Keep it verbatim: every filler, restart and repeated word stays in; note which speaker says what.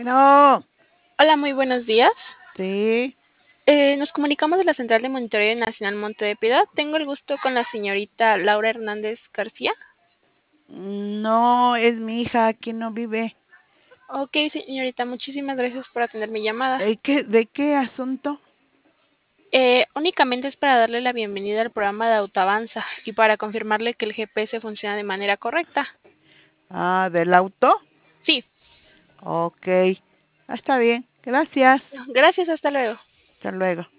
Speaker 1: Bueno,
Speaker 2: Hola, muy buenos días.
Speaker 1: sí,
Speaker 2: Eh, nos comunicamos de la Central de Monitoreo Nacional Monte de Piedad. Tengo el gusto con la señorita Laura Hernández García.
Speaker 1: no es mi hija, aquí no vive.
Speaker 2: Ok, señorita, muchísimas gracias por atender mi llamada.
Speaker 1: ¿De qué, de qué asunto?
Speaker 2: Eh, únicamente es para darle la bienvenida al programa de Autoavanza y para confirmarle que el G P S funciona de manera correcta.
Speaker 1: Ah, ¿del auto?
Speaker 2: Sí,
Speaker 1: Ok, ah, está bien, gracias.
Speaker 2: gracias, hasta luego.
Speaker 1: Hasta luego.